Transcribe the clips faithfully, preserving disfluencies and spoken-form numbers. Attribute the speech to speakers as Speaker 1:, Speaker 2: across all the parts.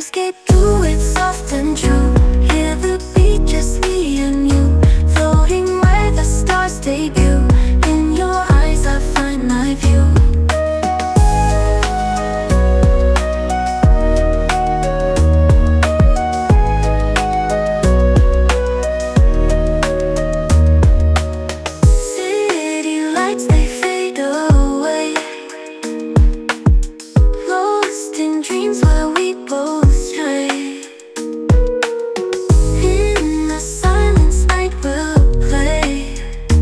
Speaker 1: Dreamscape, do it soft and true. Hear the beat, just me and you, floating where the stars debut. In your eyes I find my view. City lights, they fade away, lost in dreams where we both stray. In the silence night will play,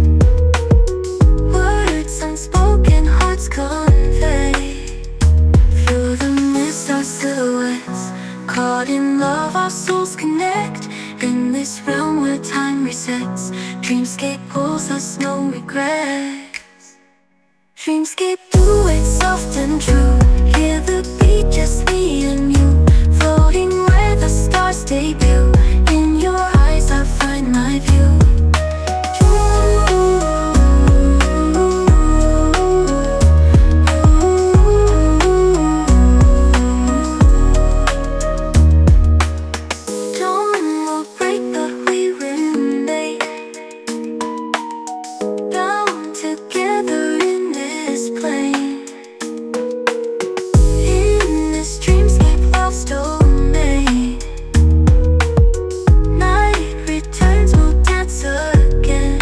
Speaker 1: words unspoken, hearts convey. Through the mist our silhouettes, caught in love our souls connect. In this realm where time resets, Dreamscape pulls us, no regrets. Dreamscape, do it soft and true. Hear the beat, just me and you, floating where the stars debut. In your eyes I find my view. Dawn will break but we remain, bound together in this plane. In this dreamscape love's domain, night returns, we'll dance again.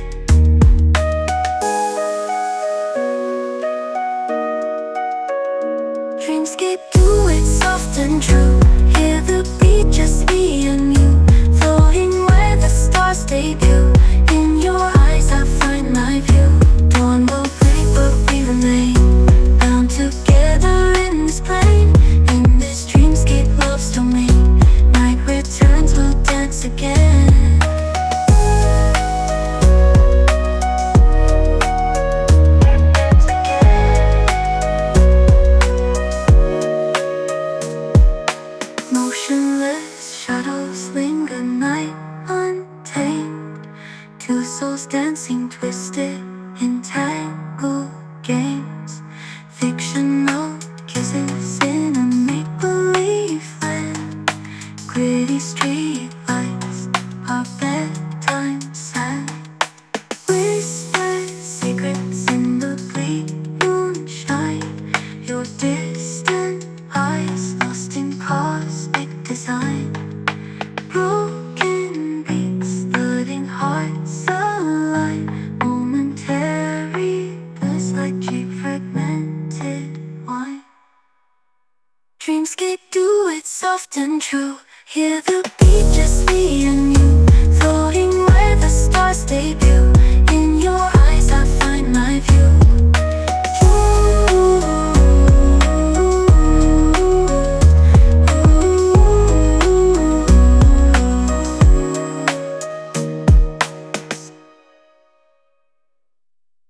Speaker 1: Dreamscape, do it soft and true. Hear the beat, just me and you, floating where the stars debut. In your eyes I find my view. Dawn will break but we remain, bound together in this plane. In this dreamscape love's domain, night returns, we'll dance again. Motionless shadows linger, night untamed. Two souls dancing, twisted in tangled games. Fictional kisses in a make-believe land. Gritty street lights, our bedtime sand. Whispered secrets in the bleak moonshine. Your distant eyes lost in cosmic design. Broken beats, flooding hearts align. Momentary bliss like cheap fragmented wine. Dreamscape, do it soft and true. Hear the beat, just me and you, floating where the stars debut.